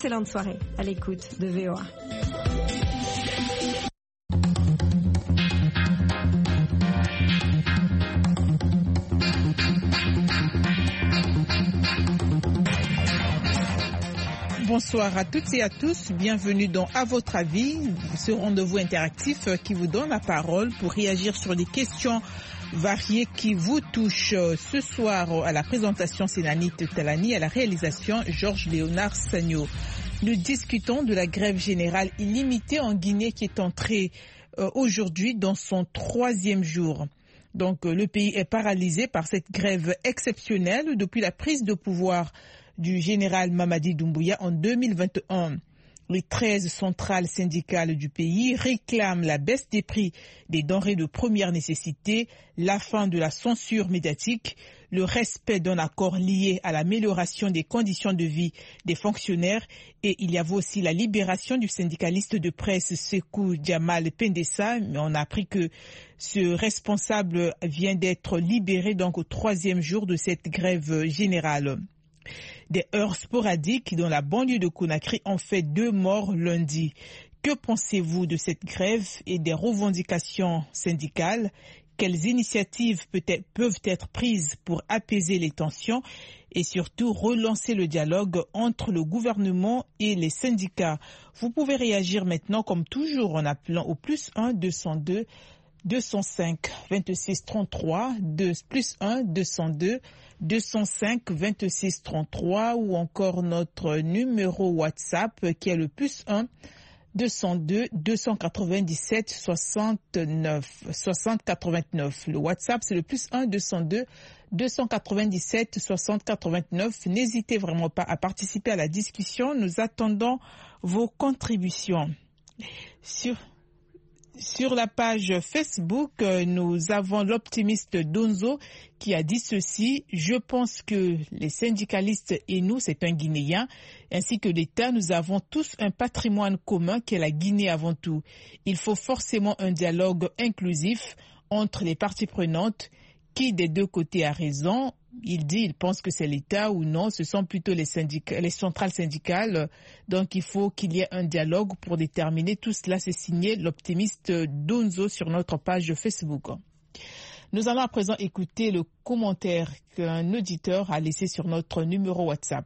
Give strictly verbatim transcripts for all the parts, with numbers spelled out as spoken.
Excellente soirée à l'écoute de V O A. Bonsoir à toutes et à tous, bienvenue dans À votre avis, ce rendez-vous interactif qui vous donne la parole pour réagir sur des questions variées qui vous touchent. Ce soir, à la présentation, c'est Nanit Talani, à la réalisation, Georges Léonard Sagno. Nous discutons de la grève générale illimitée en Guinée qui est entrée euh, aujourd'hui dans son troisième jour. Donc, euh, le pays est paralysé par cette grève exceptionnelle depuis la prise de pouvoir du général Mamadi Doumbouya en deux mille vingt et un. Les treize centrales syndicales du pays réclament la baisse des prix des denrées de première nécessité, la fin de la censure médiatique, le respect d'un accord lié à l'amélioration des conditions de vie des fonctionnaires et il y avait aussi la libération du syndicaliste de presse Sekou Djamal Pendessa. Mais on a appris que ce responsable vient d'être libéré donc au troisième jour de cette grève générale. Des heurts sporadiques dans la banlieue de Conakry ont fait deux morts lundi. Que pensez-vous de cette grève et des revendications syndicales? Quelles initiatives peut-être, peuvent être prises pour apaiser les tensions et surtout relancer le dialogue entre le gouvernement et les syndicats? Vous pouvez réagir maintenant comme toujours en appelant au plus un deux cent deux deux cent cinq vingt-six trente-trois, deux, plus un deux cent deux deux cent cinq vingt-six trente-trois ou encore notre numéro WhatsApp qui est le plus un deux cent deux deux cent quatre-vingt-dix-sept soixante-neuf soixante quatre-vingt-neuf. Le WhatsApp c'est le plus un deux cent deux deux cent quatre-vingt-dix-sept soixante quatre-vingt-neuf. N'hésitez vraiment pas à participer à la discussion. Nous attendons vos contributions. Sur Sur la page Facebook, nous avons l'optimiste Donzo qui a dit ceci: « Je pense que les syndicalistes et nous, c'est un Guinéen, ainsi que l'État, nous avons tous un patrimoine commun qui est la Guinée avant tout. Il faut forcément un dialogue inclusif entre les parties prenantes. Qui des deux côtés a raison ? Il dit, il pense que c'est l'État ou non, ce sont plutôt les syndicats, les centrales syndicales. Donc il faut qu'il y ait un dialogue pour déterminer tout cela. C'est signé l'optimiste Donzo sur notre page Facebook. Nous allons à présent écouter le commentaire qu'un auditeur a laissé sur notre numéro WhatsApp.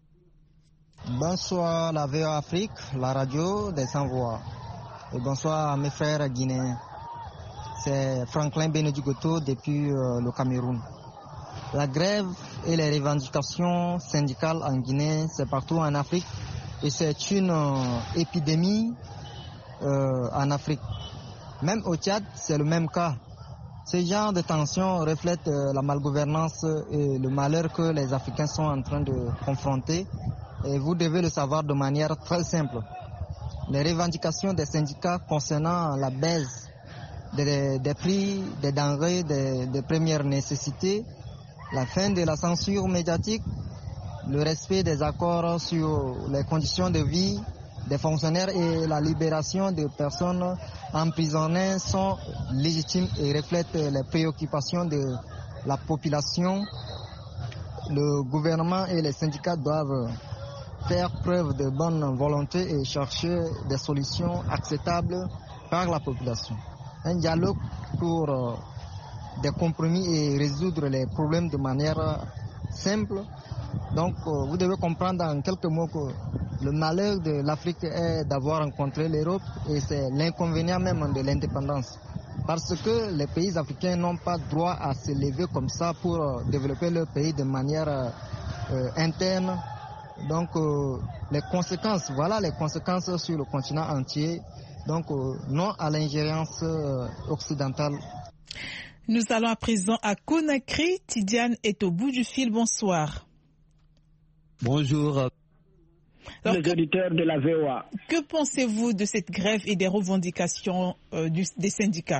Bonsoir la V O A Afrique, la radio des sans-voix. Et bonsoir à mes frères guinéens. C'est Franklin Benedigoto depuis euh, le Cameroun. La grève et les revendications syndicales en Guinée, c'est partout en Afrique et c'est une euh, épidémie euh, en Afrique. Même au Tchad, c'est le même cas. Ce genre de tension reflète euh, la malgouvernance et le malheur que les Africains sont en train de confronter. Et vous devez le savoir de manière très simple. Les revendications des syndicats concernant la baisse des, des prix des denrées de, de première nécessité, la fin de la censure médiatique, le respect des accords sur les conditions de vie des fonctionnaires et la libération des personnes emprisonnées sont légitimes et reflètent les préoccupations de la population. Le gouvernement et les syndicats doivent faire preuve de bonne volonté et chercher des solutions acceptables par la population. Un dialogue pour euh, des compromis et résoudre les problèmes de manière simple. Donc euh, vous devez comprendre en quelques mots que le malheur de l'Afrique est d'avoir rencontré l'Europe et c'est l'inconvénient même de l'indépendance. Parce que les pays africains n'ont pas droit à se lever comme ça pour euh, développer leur pays de manière euh, interne. Donc euh, les conséquences, voilà les conséquences sur le continent entier. Donc euh, non à l'ingérence euh, occidentale. Nous allons à présent à Conakry. Tidiane est au bout du fil. Bonsoir. Bonjour. Alors, les auditeurs de la V O A. Que pensez-vous de cette grève et des revendications euh, du, des syndicats?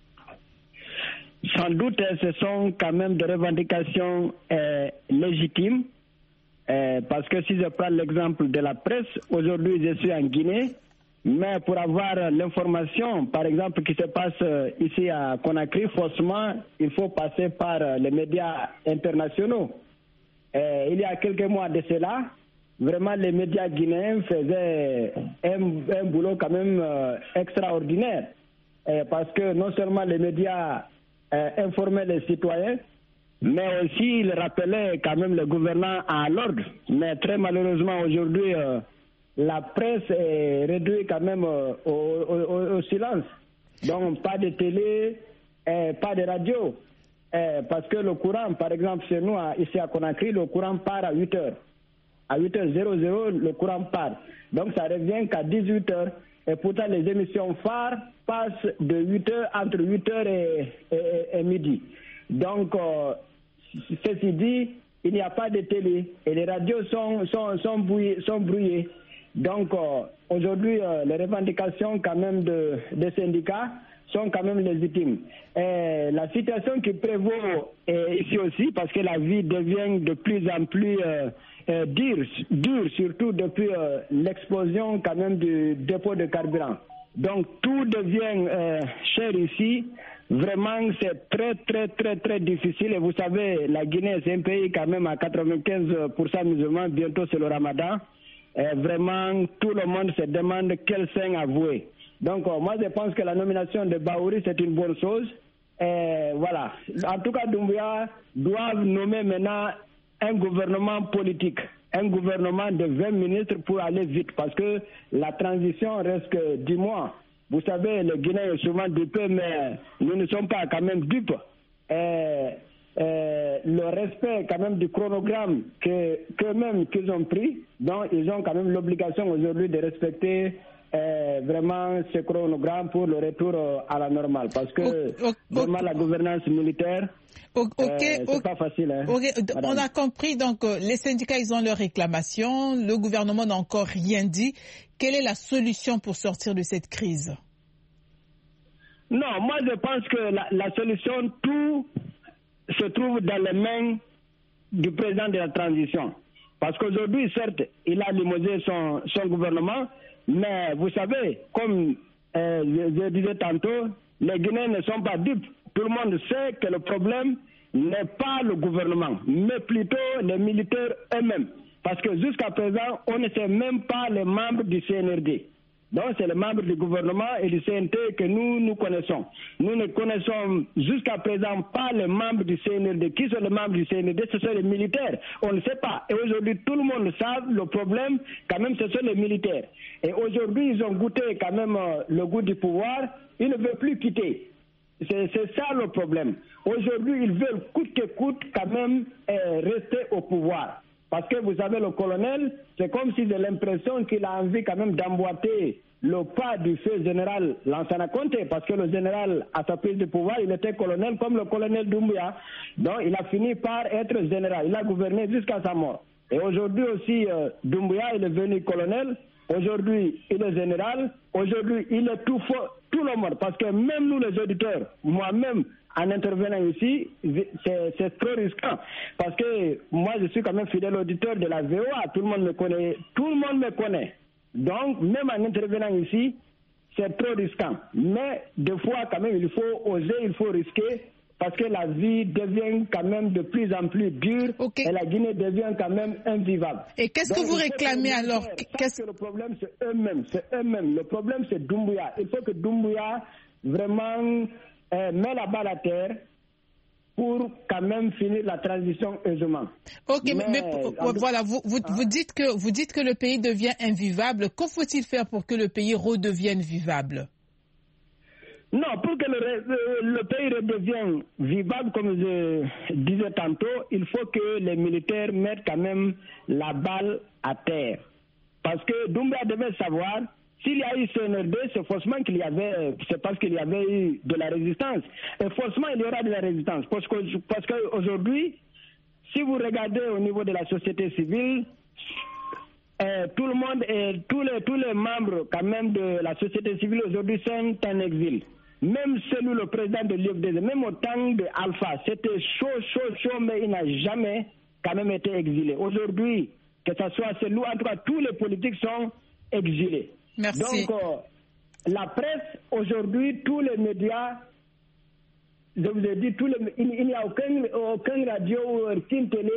Sans doute, ce sont quand même des revendications euh, légitimes. Euh, parce que si je prends l'exemple de la presse, aujourd'hui je suis en Guinée. Mais pour avoir l'information, par exemple, qui se passe ici à Conakry, forcément, il faut passer par les médias internationaux. Et il y a quelques mois de cela, vraiment les médias guinéens faisaient un, un boulot quand même euh, extraordinaire. Euh, parce que non seulement les médias euh, informaient les citoyens, mais aussi ils rappelaient quand même le gouvernement à l'ordre. Mais très malheureusement aujourd'hui, euh, la presse est réduite quand même euh, au, au, au silence. Donc pas de télé, euh, pas de radio. Euh, parce que le courant, par exemple chez nous, ici à Conakry, le courant part à huit heures. À huit heures, le courant part. Donc ça revient qu'à dix-huit heures. Et pourtant, les émissions phares passent de huit heures, entre huit heures et, et, et midi. Donc, euh, ceci dit, il n'y a pas de télé et les radios sont, sont, sont, brouillées, sont brouillées. Donc, euh, aujourd'hui, euh, les revendications quand même de, des syndicats sont quand même légitimes. Et la situation qui prévaut est ici aussi, parce que la vie devient de plus en plus euh, euh, dure, dure, surtout depuis euh, l'explosion quand même du dépôt de carburant. Donc tout devient euh, cher ici. Vraiment, c'est très, très, très, très difficile. Et vous savez, la Guinée, c'est un pays quand même à quatre-vingt-quinze pour cent musulmans. Bientôt, c'est le ramadan. Et vraiment, tout le monde se demande quel saint avouer. Donc, euh, moi, je pense que la nomination de Bahouri, c'est une bonne chose. Et voilà. En tout cas, Doumbouya doit nommer maintenant un gouvernement politique, un gouvernement de vingt ministres pour aller vite, parce que la transition reste que dix mois. Vous savez, les Guinéens sont souvent dupés, mais nous ne sommes pas quand même dupes. Et, et le respect quand même du chronogramme que, qu'eux-mêmes qu'ils ont pris, donc ils ont quand même l'obligation aujourd'hui de respecter Euh, vraiment ce chronogramme pour le retour euh, à la normale, parce que okay, okay. vraiment la gouvernance militaire, okay, euh, c'est okay. pas facile. Hein, okay. On a compris, donc euh, les syndicats ils ont leurs réclamations, le gouvernement n'a encore rien dit. Quelle est la solution pour sortir de cette crise? Non, moi je pense que la, la solution, tout se trouve dans les mains du président de la transition, parce qu'aujourd'hui certes il a limogé son, son gouvernement. Mais vous savez, comme euh, je, je disais tantôt, les Guinéens ne sont pas dupes. Tout le monde sait que le problème n'est pas le gouvernement, mais plutôt les militaires eux-mêmes. Parce que jusqu'à présent, on ne sait même pas les membres du C N R D. Donc c'est les membres du gouvernement et du C N T que nous, nous connaissons. Nous ne connaissons jusqu'à présent pas les membres du C N R D. Qui sont les membres du C N R D? Ce sont les militaires. On ne sait pas. Et aujourd'hui, tout le monde sait le problème, quand même, ce sont les militaires. Et aujourd'hui, ils ont goûté quand même euh, le goût du pouvoir. Ils ne veulent plus quitter. C'est, c'est ça le problème. Aujourd'hui, ils veulent coûte que coûte quand même euh, rester au pouvoir. Parce que vous savez, le colonel, c'est comme si j'ai l'impression qu'il a envie quand même d'emboîter le pas du feu général Lansana Conté, parce que le général, à sa prise de pouvoir, il était colonel comme le colonel Doumbouya. Donc, il a fini par être général. Il a gouverné jusqu'à sa mort. Et aujourd'hui aussi, euh, Doumbouya, il est devenu colonel. Aujourd'hui, il est général. Aujourd'hui, il est tout faux, tout le monde. Parce que même nous, les auditeurs, moi-même, en intervenant ici, c'est, c'est trop risquant. Parce que moi, je suis quand même fidèle auditeur de la V O A. Tout le monde me connaît. Tout le monde me connaît. Donc, même en intervenant ici, c'est trop risquant. Mais des fois, quand même, il faut oser, il faut risquer. Parce que la vie devient quand même de plus en plus dure, okay. Et la Guinée devient quand même invivable. Et qu'est-ce Donc, que vous réclamez alors qu'est-ce... que le problème, c'est eux-mêmes. C'est eux-mêmes. Le problème, c'est Doumbouya. Il faut que Doumbouya vraiment euh, met la balle à terre pour quand même finir la transition aisément. Ok, mais, mais pour, voilà, vous, vous, hein? vous, dites que, vous dites que le pays devient invivable. Que faut-il faire pour que le pays redevienne vivable? Non, pour que le, le, le pays redevienne vivable, comme je disais tantôt, il faut que les militaires mettent quand même la balle à terre. Parce que Doumbouya devait savoir, s'il y a eu C N R D, c'est forcément qu'il y avait, c'est parce qu'il y avait eu de la résistance. Et forcément, il y aura de la résistance. Parce que, parce qu'aujourd'hui, si vous regardez au niveau de la société civile, euh, tout le monde et tous les, tous les membres quand même de la société civile aujourd'hui sont en exil. Même celui, le président de l'U F D, même au temps de Alpha, c'était chaud, chaud, chaud, mais il n'a jamais quand même été exilé. Aujourd'hui, que ce soit celui, en tout cas, tous les politiques sont exilés. Merci. Donc, euh, la presse, aujourd'hui, tous les médias, je vous ai dit, tous les, il, il n'y a aucun, aucun radio ou aucune télé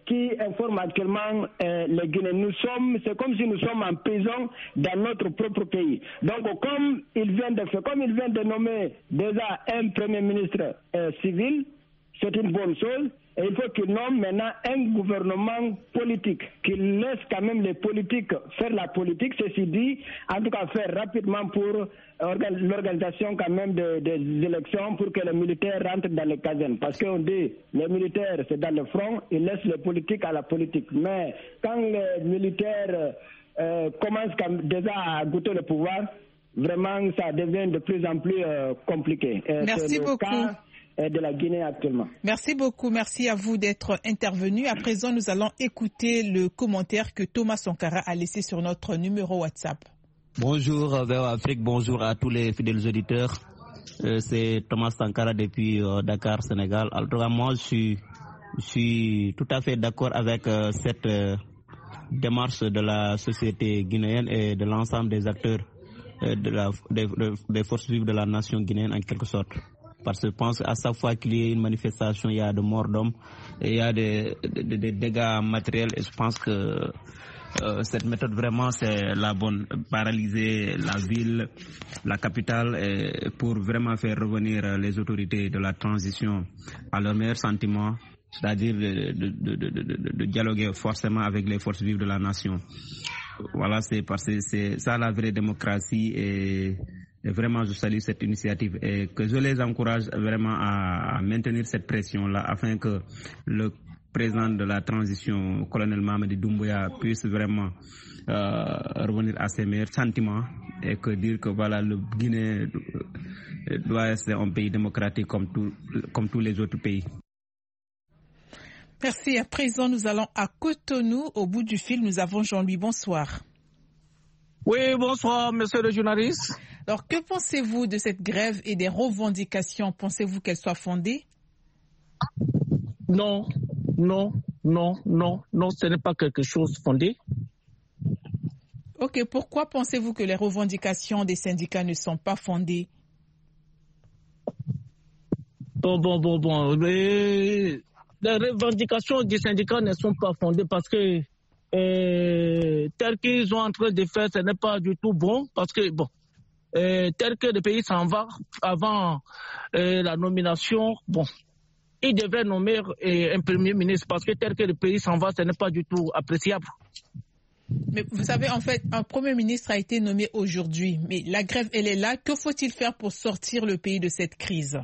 qui informe actuellement euh, les Guinéens. Nous sommes, c'est comme si nous sommes en prison dans notre propre pays. Donc, comme il vient de faire, comme il vient de nommer déjà un premier ministre euh, civil, c'est une bonne chose. Et il faut qu'il nomme maintenant un gouvernement politique, qu'il laisse quand même les politiques faire la politique, ceci dit, en tout cas faire rapidement pour l'organisation quand même des, des élections pour que les militaires rentrent dans les casernes. Parce qu'on dit, les militaires c'est dans le front, ils laissent les politiques à la politique. Mais quand les militaires euh, commencent déjà à goûter le pouvoir, vraiment ça devient de plus en plus euh, compliqué. Et merci beaucoup. Cas de la Guinée actuellement. Merci beaucoup, merci à vous d'être intervenu. À présent, nous allons écouter le commentaire que Thomas Sankara a laissé sur notre numéro WhatsApp. Bonjour V O A Afrique, bonjour à tous les fidèles auditeurs. Euh, c'est Thomas Sankara depuis euh, Dakar, Sénégal. Alors, moi, je suis, je suis tout à fait d'accord avec euh, cette euh, démarche de la société guinéenne et de l'ensemble des acteurs euh, de la, des, des forces vives de la nation guinéenne en quelque sorte. Parce que je pense qu'à chaque fois qu'il y a une manifestation, il y a de morts d'hommes, et il y a des, des, des dégâts matériels. Et je pense que euh, cette méthode vraiment c'est la bonne. Paralyser la ville, la capitale, et pour vraiment faire revenir les autorités de la transition à leur meilleur sentiment, c'est-à-dire de, de, de, de, de, de dialoguer forcément avec les forces vives de la nation. Voilà, c'est parce que c'est ça la vraie démocratie. Et Et vraiment, je salue cette initiative et que je les encourage vraiment à, à maintenir cette pression-là afin que le président de la transition, colonel Mamadi Doumbouya, puisse vraiment euh, revenir à ses meilleurs sentiments et que dire que voilà, le Guinée doit être un pays démocratique comme, tout, comme tous les autres pays. Merci. À présent, nous allons à Cotonou. Au bout du fil, nous avons Jean-Louis. Bonsoir. Oui, bonsoir, monsieur le journaliste. Alors, que pensez-vous de cette grève et des revendications? Pensez-vous qu'elles soient fondées? Non, non, non, non, non, ce n'est pas quelque chose fondé. Ok, pourquoi pensez-vous que les revendications des syndicats ne sont pas fondées? Bon, bon, bon, bon. Les, les revendications des syndicats ne sont pas fondées parce que euh, tel qu'ils sont en train de faire, ce n'est pas du tout bon parce que, bon, Euh, tel que le pays s'en va avant euh, la nomination, bon, il devrait nommer euh, un premier ministre parce que tel que le pays s'en va, ce n'est pas du tout appréciable. Mais vous savez, en fait, un premier ministre a été nommé aujourd'hui, mais la grève, elle est là. Que faut-il faire pour sortir le pays de cette crise?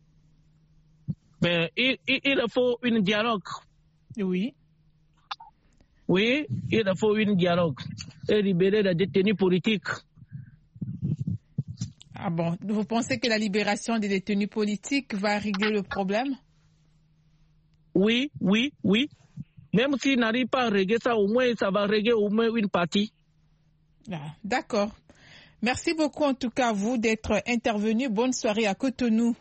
Mais il, il, il faut un dialogue. Oui. Oui, il faut un dialogue et libérer les détenus politiques. Ah bon, vous pensez que la libération des détenus politiques va régler le problème? Oui, oui, oui. Même s'il n'arrive pas à régler ça, au moins ça va régler au moins une partie. Ah, d'accord. Merci beaucoup en tout cas à vous d'être intervenu. Bonne soirée à Cotonou.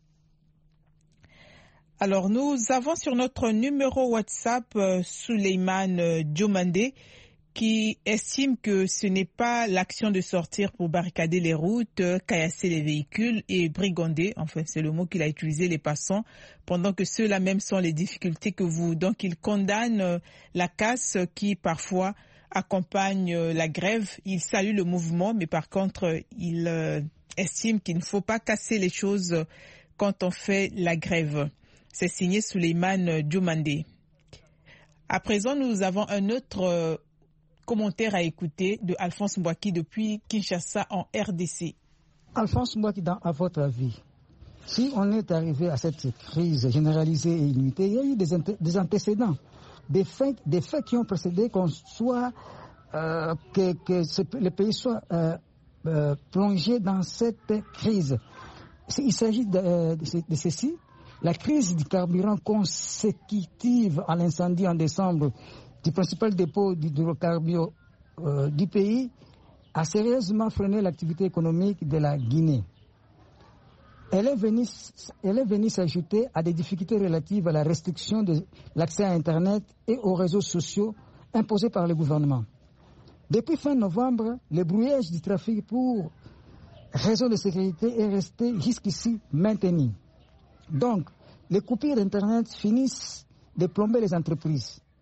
Alors nous avons sur notre numéro WhatsApp euh, Souleymane euh, Diomandé, qui estime que ce n'est pas l'action de sortir pour barricader les routes, caillasser les véhicules et brigander, enfin c'est le mot qu'il a utilisé, les passants, pendant que ceux-là même sont les difficultés que vous. Donc il condamne la casse qui parfois accompagne la grève. Il salue le mouvement, mais par contre il estime qu'il ne faut pas casser les choses quand on fait la grève. C'est signé Souleymane Diomandé. À présent, nous avons un autre commentaire à écouter de Alphonse Mbouaki depuis Kinshasa en R D C. Alphonse Mbouaki, dans, à votre avis, si on est arrivé à cette crise généralisée et illimitée, il y a eu des, des antécédents, des faits, des faits qui ont précédé qu'on soit, euh, que, que ce, le pays soit euh, euh, plongé dans cette crise. Il s'agit de, de, de ceci, la crise du carburant consécutive à l'incendie en décembre du principal dépôt d'hydrocarbures euh, du pays a sérieusement freiné l'activité économique de la Guinée. Elle est venue, elle est venue s'ajouter à des difficultés relatives à la restriction de l'accès à Internet et aux réseaux sociaux imposés par le gouvernement. Depuis fin novembre, le brouillage du trafic pour raison de sécurité est resté jusqu'ici maintenu. Donc, les coupures d'Internet finissent de plomber les entreprises.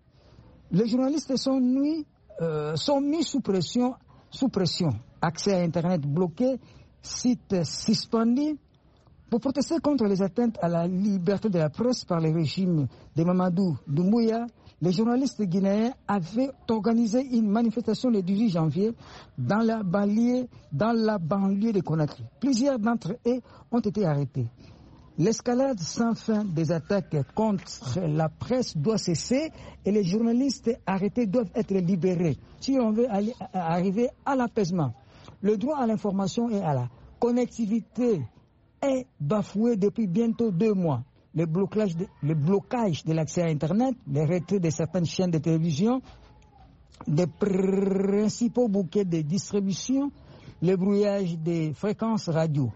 Les journalistes sont mis, euh, sont mis sous pression, sous pression. Accès à Internet bloqué, sites suspendus. Pour protester contre les atteintes à la liberté de la presse par le régime de Mamadou Doumbouya, les journalistes guinéens avaient organisé une manifestation le dix-huit janvier dans la banlieue, dans la banlieue de Conakry. Plusieurs d'entre eux ont été arrêtés. L'escalade sans fin des attaques contre la presse doit cesser et les journalistes arrêtés doivent être libérés si on veut aller, arriver à l'apaisement. Le droit à l'information et à la connectivité est bafoué depuis bientôt deux mois. Le blocage de, le blocage de l'accès à Internet, le retrait de certaines chaînes de télévision, des principaux bouquets de distribution, le brouillage des fréquences radio.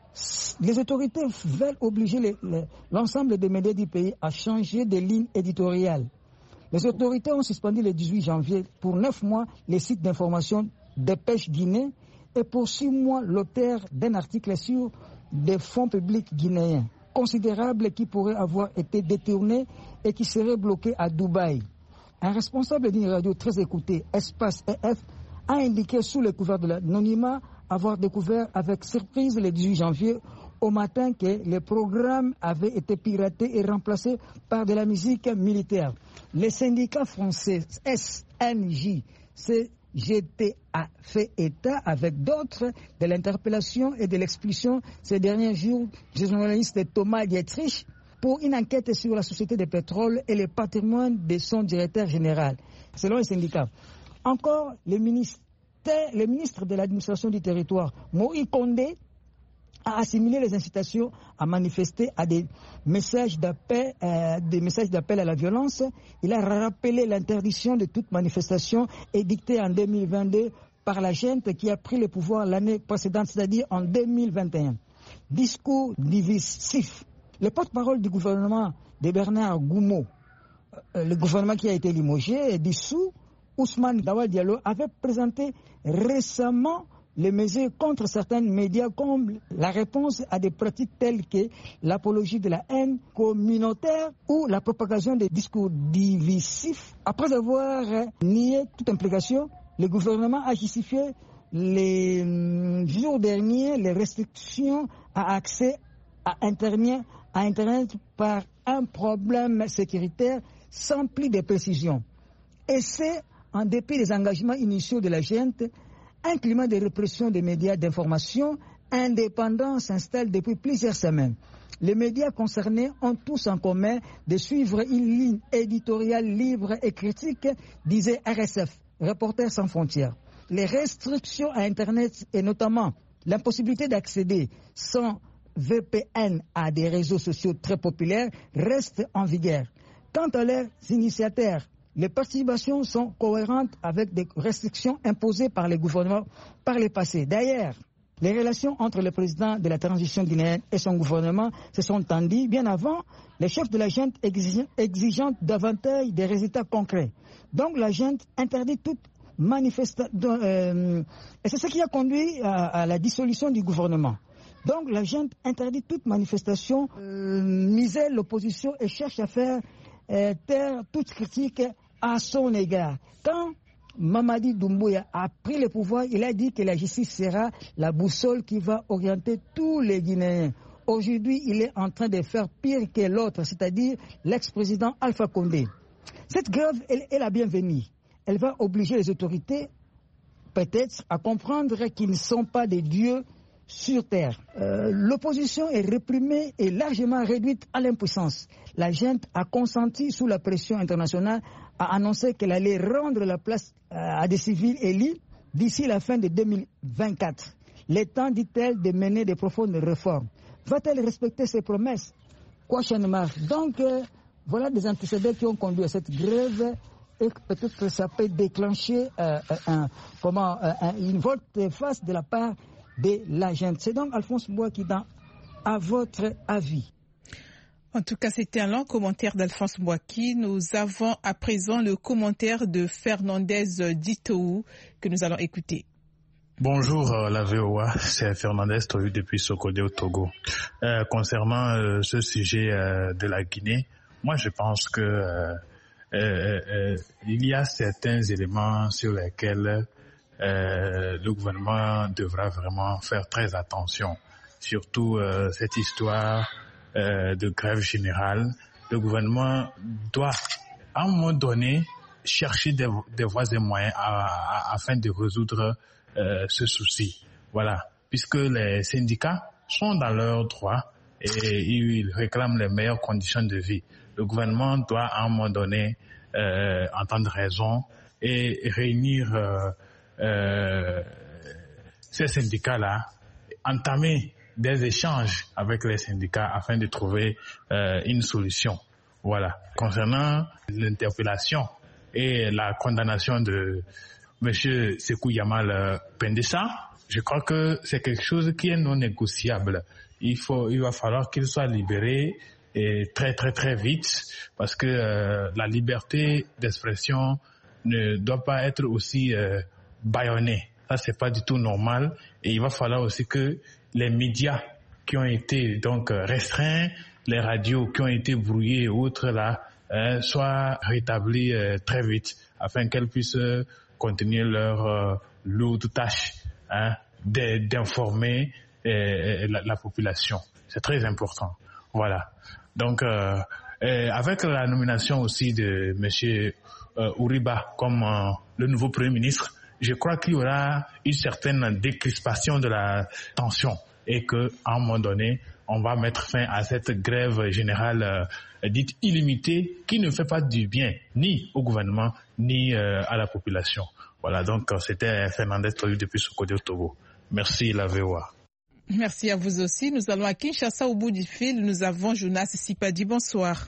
Les autorités veulent obliger les, les, l'ensemble des médias du pays à changer de ligne éditoriale. Les autorités ont suspendu le dix-huit janvier pour neuf mois les sites d'information Dépêche Guinée et pour six mois l'auteur d'un article sur des fonds publics guinéens considérables qui pourraient avoir été détournés et qui seraient bloqués à Dubaï. Un responsable d'une radio très écoutée, Espace E F, a indiqué sous le couvert de l'anonymat avoir découvert avec surprise le dix-huit janvier au matin que les programmes avaient été piratés et remplacés par de la musique militaire. Les syndicats français S N J, C G T a fait état avec d'autres de l'interpellation et de l'expulsion ces derniers jours du journaliste Thomas Dietrich pour une enquête sur la société de pétrole et le patrimoine de son directeur général, selon les syndicats. Encore, le ministre, le ministre de l'administration du territoire, Moïse Condé, a assimilé les incitations à manifester à des messages d'appel, euh, des messages d'appel à la violence. Il a rappelé l'interdiction de toute manifestation édictée en deux mille vingt-deux par la junte qui a pris le pouvoir l'année précédente, c'est-à-dire en deux mille vingt et un. Discours divisif. Le porte-parole du gouvernement de Bernard Goumo, euh, le gouvernement qui a été limogé et dissous, Ousmane Dawal Diallo, avait présenté récemment les mesures contre certains médias comme la réponse à des pratiques telles que l'apologie de la haine communautaire ou la propagation des discours divisifs. Après avoir nié toute implication, le gouvernement a justifié les jours derniers les restrictions à accès à Internet, à Internet par un problème sécuritaire sans plus de précision. Et c'est en dépit des engagements initiaux de la junte. Un climat de répression des médias d'information indépendants s'installe depuis plusieurs semaines. Les médias concernés ont tous en commun de suivre une ligne éditoriale libre et critique, disait R S F, Reporters sans frontières. Les restrictions à Internet et notamment l'impossibilité d'accéder sans V P N à des réseaux sociaux très populaires restent en vigueur. Quant à leurs initiateurs, les participations sont cohérentes avec des restrictions imposées par les gouvernements par le passé. D'ailleurs, les relations entre le président de la transition guinéenne et son gouvernement se sont tendues bien avant les chefs de la junte exigeant davantage des résultats concrets. Donc la junte interdit toute manifestation, euh, et c'est ce qui a conduit à, à la dissolution du gouvernement. Donc la junte interdit toute manifestation, euh, misère l'opposition et cherche à faire euh, taire toute critique à son égard. Quand Mamadi Doumbouya a pris le pouvoir, il a dit que la justice sera la boussole qui va orienter tous les Guinéens. Aujourd'hui, il est en train de faire pire que l'autre, c'est-à-dire l'ex-président Alpha Condé. Cette grève, elle est la bienvenue. Elle va obliger les autorités, peut-être, à comprendre qu'ils ne sont pas des dieux sur terre. Euh, l'opposition est réprimée et largement réduite à l'impuissance. La junte a consenti sous la pression internationale à annoncer qu'elle allait rendre la place à des civils élus d'ici la fin de deux mille vingt-quatre. Le temps, dit-elle, de mener de profondes réformes. Va-t-elle respecter ses promesses? Question marque. Donc, euh, voilà des antécédents qui ont conduit à cette grève et peut-être que ça peut déclencher euh, un, comment, un, une volte-face de la part de la junte. C'est donc Alphonse Bois qui donne à votre avis. En tout cas, c'était un long commentaire d'Alphonse Boaki. Nous avons à présent le commentaire de Fernandez Ditou que nous allons écouter. Bonjour euh, la V O A, c'est Fernandez depuis Sokodé au Togo. Euh, concernant euh, ce sujet euh, de la Guinée, moi je pense que euh, euh, euh, il y a certains éléments sur lesquels euh, le gouvernement devra vraiment faire très attention. Surtout euh, cette histoire euh, de grève générale. Le gouvernement doit, à un moment donné, chercher des, des voies et moyens à, à, afin de résoudre euh, ce souci. Voilà, puisque les syndicats sont dans leurs droits et ils réclament les meilleures conditions de vie. Le gouvernement doit à un moment donné euh, entendre raison et réunir euh, euh, ces syndicats-là, entamer des échanges avec les syndicats afin de trouver euh, une solution. Voilà. Concernant l'interpellation et la condamnation de M. Sékou Yamal Pendessa, je crois que c'est quelque chose qui est non négociable. Il faut, il va falloir qu'il soit libéré et très très très vite parce que euh, la liberté d'expression ne doit pas être aussi euh, bâillonnée. Ça, c'est pas du tout normal. Et il va falloir aussi que les médias qui ont été donc restreints, les radios qui ont été brouillées et autres là, euh, soient rétablis euh, très vite afin qu'elles puissent euh, continuer leur euh, lourde tâche hein, d'informer euh, la, la population. C'est très important. Voilà. Donc, euh, euh, avec la nomination aussi de M. Euh, Ouriba comme euh, le nouveau Premier ministre, je crois qu'il y aura une certaine décrispation de la tension et qu'à un moment donné, on va mettre fin à cette grève générale euh, dite illimitée qui ne fait pas du bien ni au gouvernement ni euh, à la population. Voilà, donc c'était Fernandez depuis Sokodé au Togo. Merci la V O A. Merci à vous aussi. Nous allons à Kinshasa au bout du fil. Nous avons Jonas Sipadi. Bonsoir.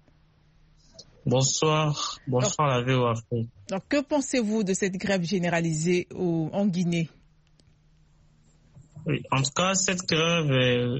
Bonsoir. Bonsoir la V O A. Donc, que pensez-vous de cette grève généralisée au, en Guinée? Oui, en tout cas, cette grève euh,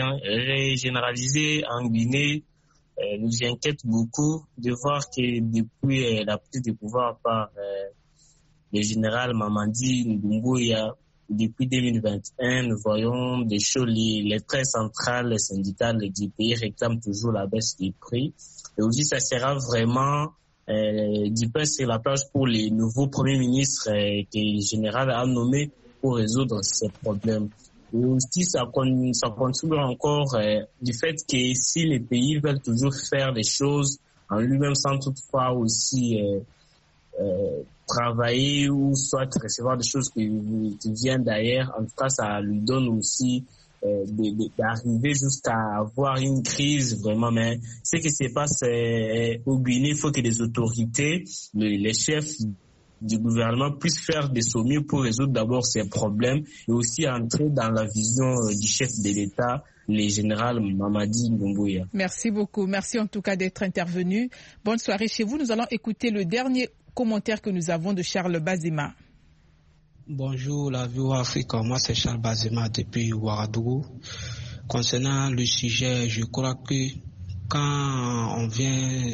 généralisée en Guinée euh, nous inquiète beaucoup de voir que depuis euh, la prise de pouvoir par euh, le général Mamadi Doumbouya, depuis deux mille vingt et un, nous voyons des choses, les, les traits centrales syndicales du pays réclament toujours la baisse des prix. Et aussi, ça sera vraiment euh, du pain sur la plage pour les nouveaux premiers ministres euh, que le général a nommés pour résoudre ces problèmes. Et aussi, ça, ça contribue encore euh, du fait que si les pays veulent toujours faire des choses en lui-même sans toutefois aussi euh, euh, travailler ou soit recevoir des choses qui, qui viennent d'ailleurs, en tout cas, ça lui donne aussi euh, de, de, d'arriver jusqu'à avoir une crise vraiment. Mais ce qui se passe euh, au Guinée, il faut que les autorités, les, les chefs du gouvernement puissent faire de son mieux pour résoudre d'abord ces problèmes et aussi entrer dans la vision euh, du chef de l'État, le général Mamadi Doumbouya. Merci beaucoup. Merci en tout cas d'être intervenu. Bonne soirée chez vous. Nous allons écouter le dernier commentaire que nous avons de Charles Bazema. Bonjour la V O A Afrique, moi c'est Charles Bazema depuis Ouagadougou. Concernant le sujet, je crois que quand on vient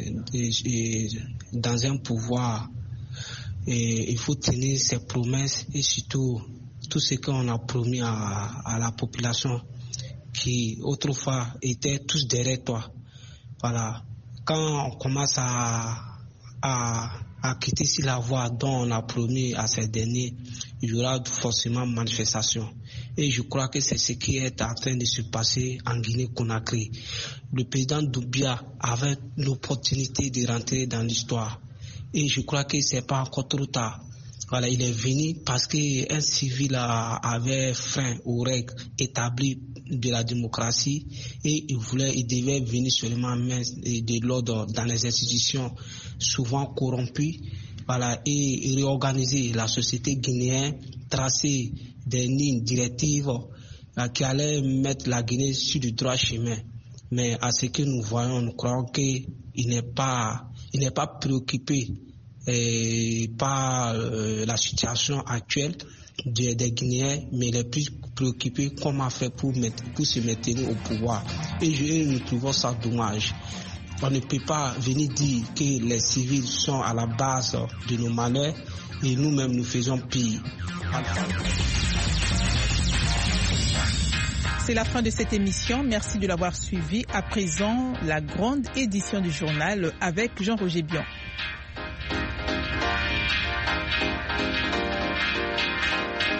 de, dans un pouvoir, et il faut tenir ses promesses et surtout tout ce qu'on a promis à, à la population qui autrefois étaient tous derrière toi. Voilà. Quand on commence à, à, à quitter sur la voie dont on a promis à ces derniers, il y aura forcément manifestation. Et je crois que c'est ce qui est en train de se passer en Guinée-Conakry. Le président Doumbouya avait l'opportunité de rentrer dans l'histoire. Et je crois que c'est pas encore trop tard. Voilà, il est venu parce qu'un civil avait frein aux règles établies de la démocratie et il voulait, il devait venir seulement mettre de l'ordre dans les institutions souvent corrompues. Voilà, et réorganiser la société guinéenne, tracer des lignes directives qui allaient mettre la Guinée sur le droit chemin. Mais à ce que nous voyons, nous croyons qu'il n'est pas, il n'est pas préoccupé eh, par euh, la situation actuelle des, des Guinéens, mais il est plus préoccupé comment faire pour, mettre, pour se maintenir au pouvoir. Et je, nous trouvons ça dommage. On ne peut pas venir dire que les civils sont à la base de nos malheurs et nous-mêmes nous faisons pire. C'est la fin de cette émission. Merci de l'avoir suivi. À présent, la grande édition du journal avec Jean-Roger Bion.